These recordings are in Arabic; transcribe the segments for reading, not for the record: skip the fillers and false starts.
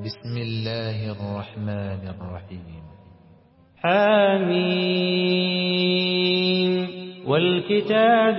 بسم الله الرحمن الرحيم. حميم والكتاب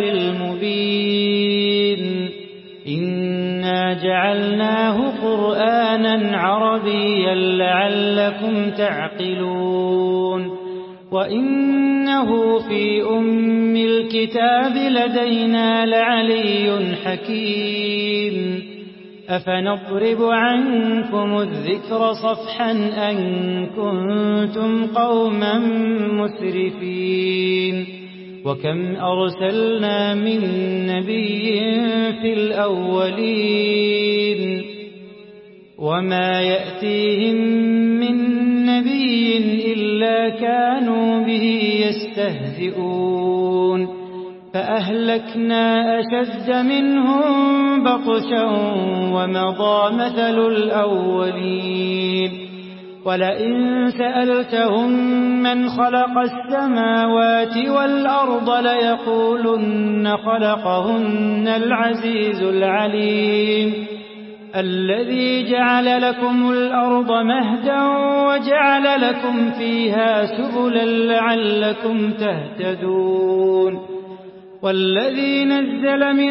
المبين إنا جعلناه قرآنا عربيا لعلكم تعقلون وإنه في أم الكتاب لدينا لعلي حكيم أفنضرب عنكم الذكر صفحا أن كنتم قوما مسرفين وكم أرسلنا من نبي في الأولين وما يأتيهم من نبي إلا كانوا به يستهزئون فأهلكنا أشد منهم بطشا ومضى مثل الأولين ولئن سألتهم من خلق السماوات والأرض ليقولن خلقهن العزيز العليم الذي جعل لكم الأرض مهدا وجعل لكم فيها سبلا لعلكم تهتدون والذي نزل من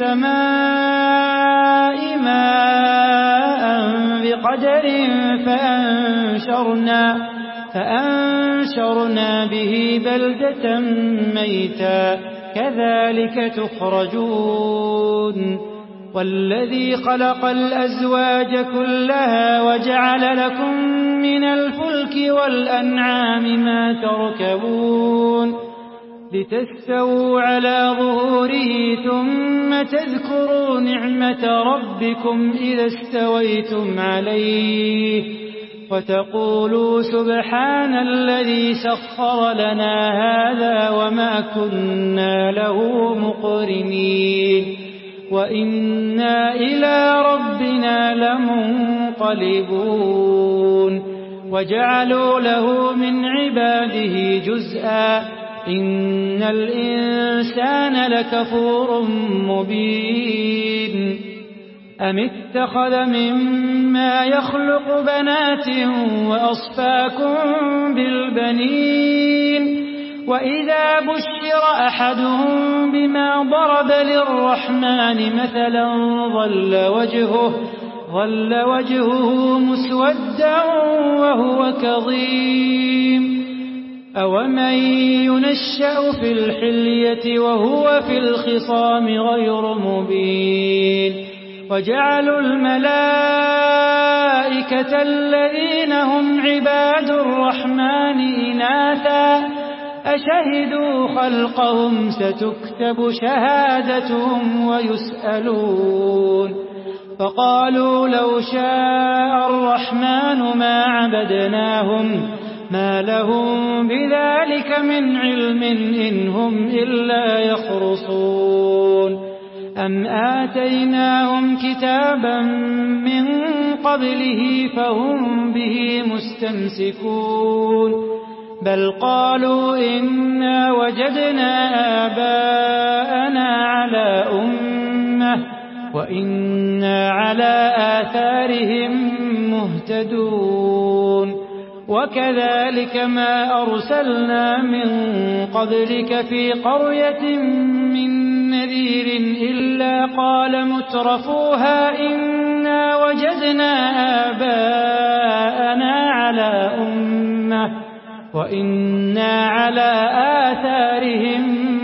السماء ماء بقدر فأنشرنا به بلدة ميتا كذلك تخرجون والذي خلق الأزواج كلها وجعل لكم من الفلك والأنعام ما تركبون لتستووا على ظهوره ثم تذكروا نعمة ربكم إذا استويتم عليه وتقولوا سبحان الذي سخر لنا هذا وما كنا له مقرنين وإنا إلى ربنا لمنقلبون وجعلوا له من عباده جزءا إن الإنسان لكفور مبين أم اتخذ مما يخلق بنات وأصفاكم بالبنين وإذا بشر أحدهم بما ضرب للرحمن مثلا ظل وجهه مسودا وهو كظيم أومن ينشأ في الحلية وهو في الخصام غير مبين وجعلوا الملائكة الذين هم عباد الرحمن إناثا أشهدوا خلقهم ستكتب شهادتهم ويسألون فقالوا لو شاء الرحمن ما عبدناهم ما لهم بذلك من علم إن هم إلا يخرصون أم آتيناهم كتابا من قبله فهم به مستمسكون بل قالوا إنا وجدنا آباءنا على أمة وإنا على آثارهم مهتدون وكذلك ما أرسلنا من قبلك في قرية من نذير إلا قال مترفوها إنا وجدنا آباءنا على أمة وإنا على آثارهم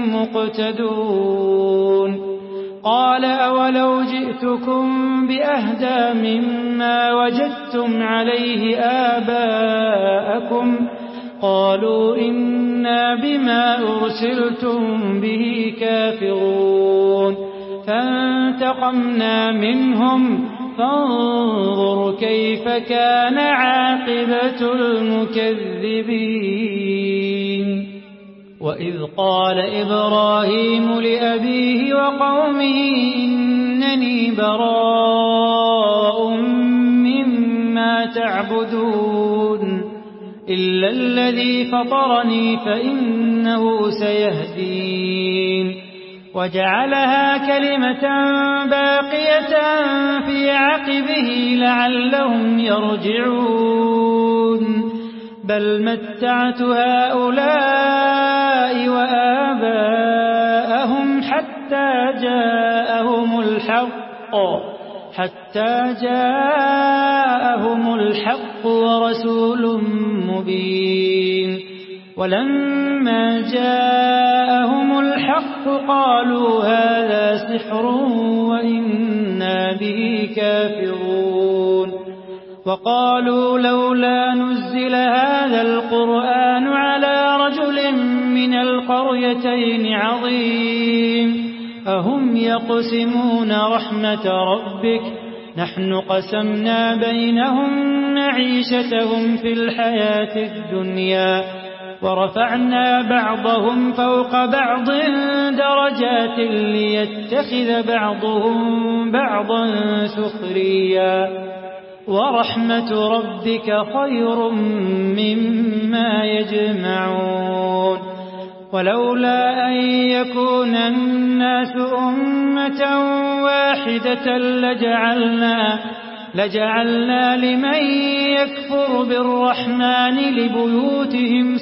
مقتدون قال أولو جئتكم بأهدى مما وجدتم عليه آباءكم قالوا إنا بما أرسلتم به كافرون فانتقمنا منهم فانظر كيف كان عاقبة المكذبين وإذ قال إبراهيم لأبيه وقومه إنني براء مما تعبدون إلا الذي فطرني فإنه سيهدين وجعلها كلمة باقية في عقبه لعلهم يرجعون بل متعت هؤلاء وآباءهم حتى جاءهم الحق ورسول مبين ولما جاءهم الحق قالوا هذا سحر وإنا به كافرون وقالوا لولا نزل هذا القرآن على رجل من القريتين عظيم أهم يقسمون رحمة ربك نحن قسمنا بينهم معيشتهم في الحياة الدنيا ورفعنا بعضهم فوق بعض درجات ليتخذ بعضهم بعضا سخريا ورحمة ربك خير مما يجمعون ولولا أن يكون الناس أمة واحدة لجعلنا لمن يكفر بالرحمن لبيوتهم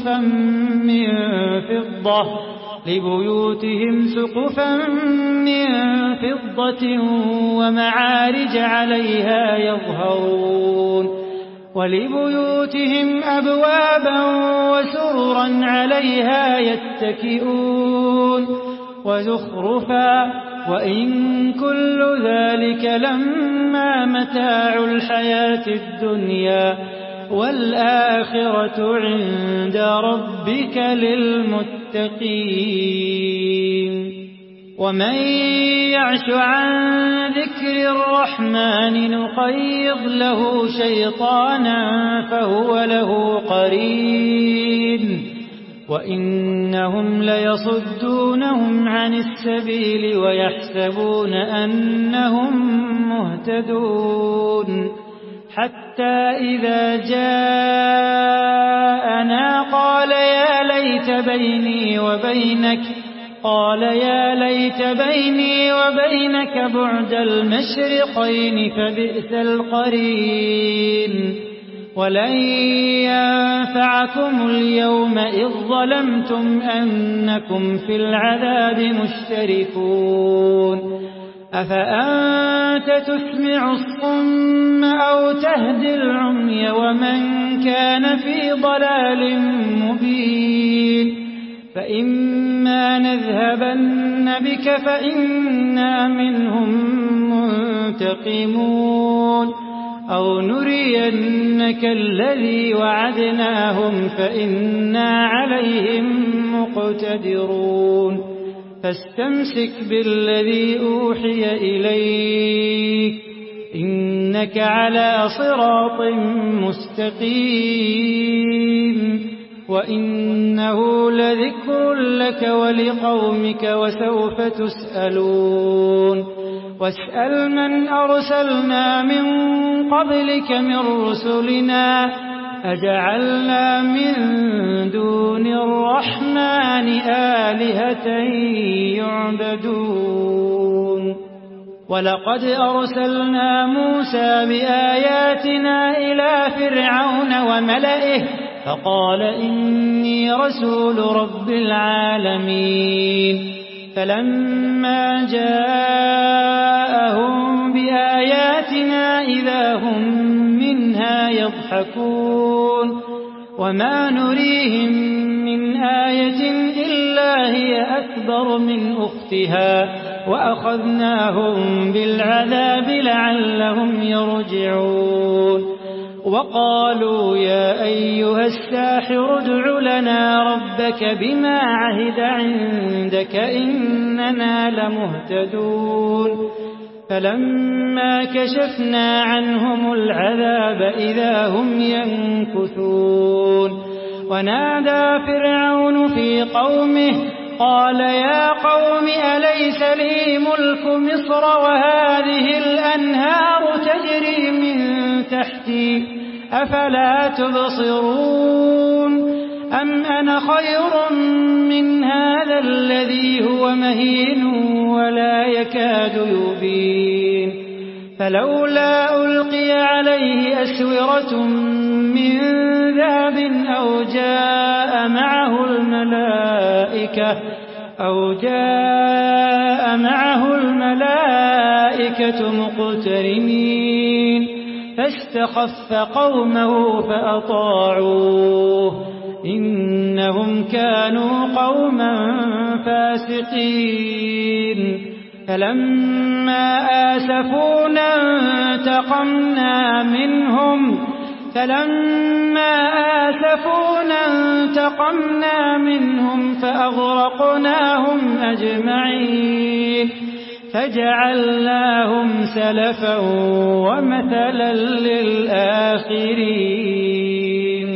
سقفا من فضة ومعارج عليها يظهرون ولبيوتهم أبوابا وسررا عليها يتكئون وزخرفا وإن كل ذلك لما متاع الحياة الدنيا والآخرة عند ربك للمتقين ومن يعش عن ذكر الرحمن نقيض له شيطانا فهو له قرين وإنهم ليصدونهم عن السبيل ويحسبون أنهم مهتدون حتى إذا جاءنا قال يا ليت بيني وبينك بعد المشرقين فبئس القرين ولن ينفعكم اليوم إذ ظلمتم أنكم في العذاب مشتركون أفأنت تسمع الصم أو تهدي العمي ومن كان في ضلال مبين فإما نذهبن بك فإنا منهم منتقمون أو نرينك الذي وعدناهم فإنا عليهم مقتدرون فاستمسك بالذي أوحي إليك إنك على صراط مستقيم وإنه لذكر لك ولقومك وسوف تسألون واسأل من أرسلنا من قبلك من رسلنا أجعلنا من دون الرحمن آلهة يعبدون ولقد أرسلنا موسى بآياتنا إلى فرعون وملئه فقال إني رسول رب العالمين فلما جاءهم بآياتنا إذا هم منها يضحكون وما نريهم من آية إلا هي أكبر من أختها وأخذناهم بالعذاب لعلهم يرجعون وقالوا يا أيها الساحر ادع لنا ربك بما عهد عندك إننا لمهتدون فلما كشفنا عنهم العذاب إذا هم ينكثون ونادى فرعون في قومه قال يا قوم أليس لي ملك مصر وهذه الأنهار تجري من تحتي أفلا تبصرون أم أنا خير من هذا الذي هو مهين ولا يكاد يبين فلولا ألقي عليه أسورة من ذهب أو جاء معه الملائكة مقترنين فاستخف قومه فأطاعوه إنهم كانوا قوما فاسقين فلما آسفونا انتقمنا منهم فأغرقناهم أجمعين فجعلناهم سلفا ومثلا للآخرين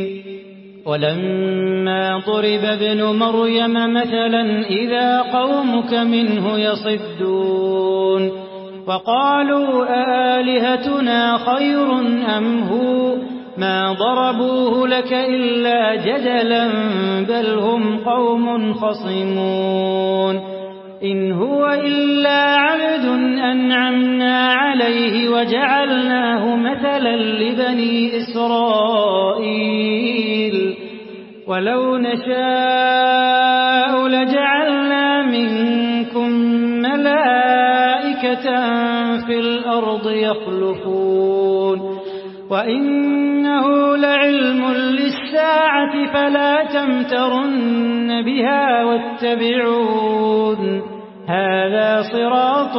ولما ضرب ابن مريم مثلا إذا قومك منه يصدون وقالوا أآلهتنا خير أم هو ما ضربوه لك إلا جدلا بل هم قوم خصمون إن هو إلا عبد أنعمنا عليه وجعلناه مثلا لبني إسرائيل ولو نشاء لجعلنا منكم ملائكة في الأرض يخلفون وإنه لعلم للساعة فلا تمترن بها واتبعون هذا صراط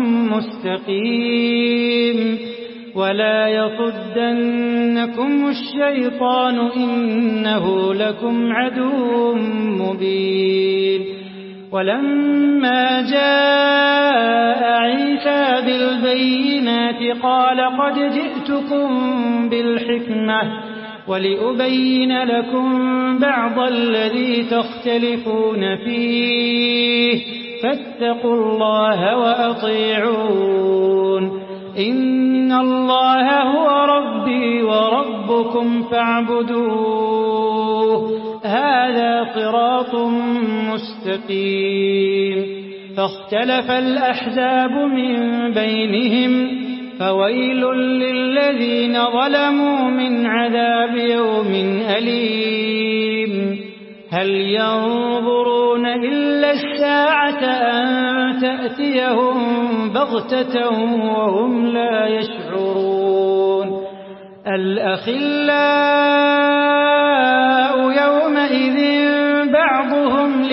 مستقيم ولا يصدنكم الشيطان إنه لكم عدو مبين ولما جاء عيسى بالبينات قال قد جئتكم بالحكمة ولأبين لكم بعض الذي تختلفون فيه فاتقوا الله وأطيعون إن الله هو ربي وربكم فاعبدوه هذا صراط مستقيم فاختلف الأحزاب من بينهم فويل للذين ظلموا من عذاب يوم أليم هل ينظرون إلا الساعة أن تأتيهم بغتة وهم لا يشعرون الأخلاء يومئذ بعضهم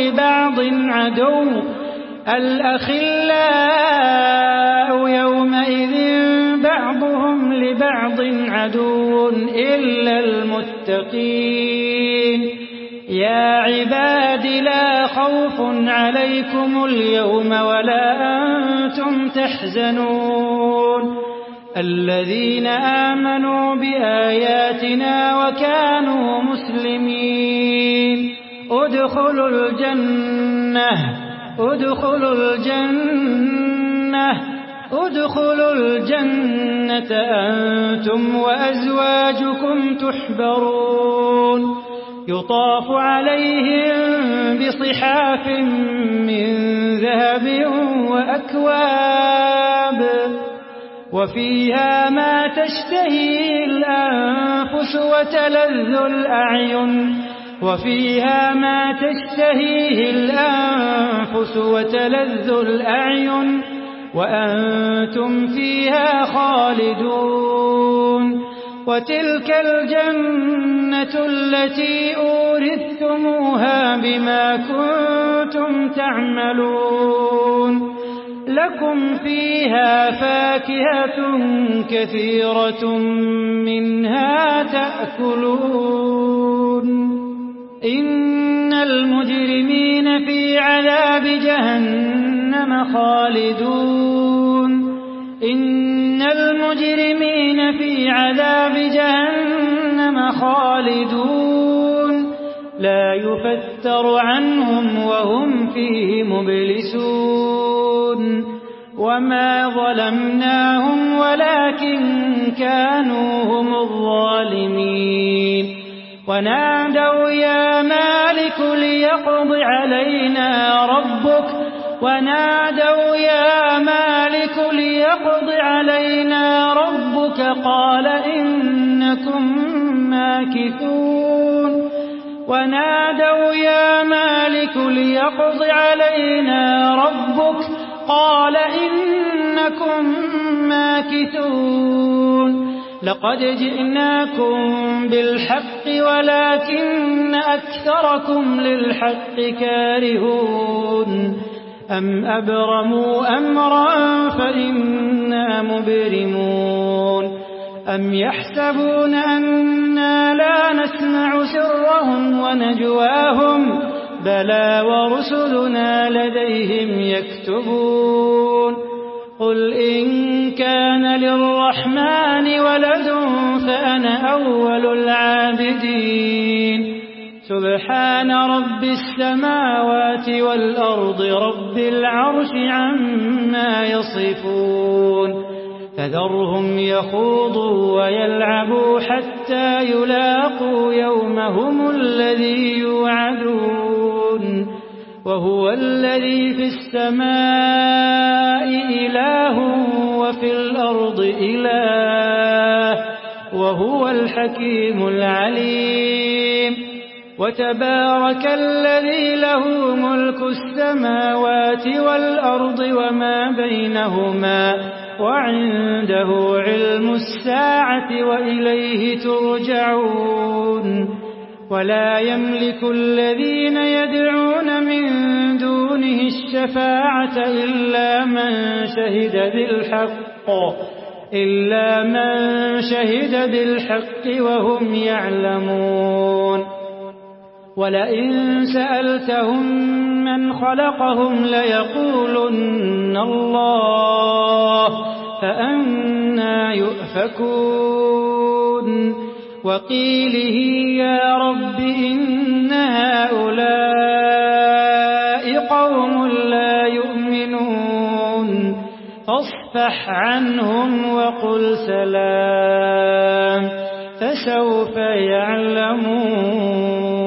لبعض عدو إلا المتقين يا عباد لا خوف عليكم اليوم ولا أنتم تحزنون الذين آمنوا بآياتنا وكانوا مسلمين ادخلوا الجنة أنتم وأزواجكم تحبرون يطاف عليهم بصحاف من ذهب وأكواب وفيها ما تشتهي الأنفس وتلذ الأعين وأنتم فيها خالدون وتلك الجنة التي أورثتموها بما كنتم تعملون لكم فيها فاكهة كثيرة منها تأكلون إن المجرمين في عذاب جهنم خالدون لا يفتر عنهم وهم فيه مبلسون وما ظلمناهم ولكن كانوا هم الظالمين ونادوا يا مالك ليقض علينا ربك قال إنكم ماكثون لقد جئناكم بالحق ولكن أكثركم للحق كارهون أم أبرموا أمرا فإنا مبرمون أم يحسبون أنا لا نسمع سرهم ونجواهم بلى ورسلنا لديهم يكتبون قل إن كان للرحمن ولد فأنا أول العابدين سبحان رب السماوات والأرض رب العرش عما يصفون فذرهم يخوضوا ويلعبوا حتى يلاقوا يومهم الذي يوعدون وهو الذي في السماء إله وفي الأرض إله وهو الحكيم العليم وتبارك الذي له ملك السماوات والأرض وما بينهما وعنده علم الساعة وإليه ترجعون ولا يملك الذين يدعون من دونه الشفاعة إلا من شهد بالحق وهم يعلمون ولئن سألتهم من خلقهم ليقولن الله فأنى يؤفكون وقيله يا رب إن هؤلاء قوم لا يؤمنون فاصفح عنهم وقل سلام فسوف يعلمون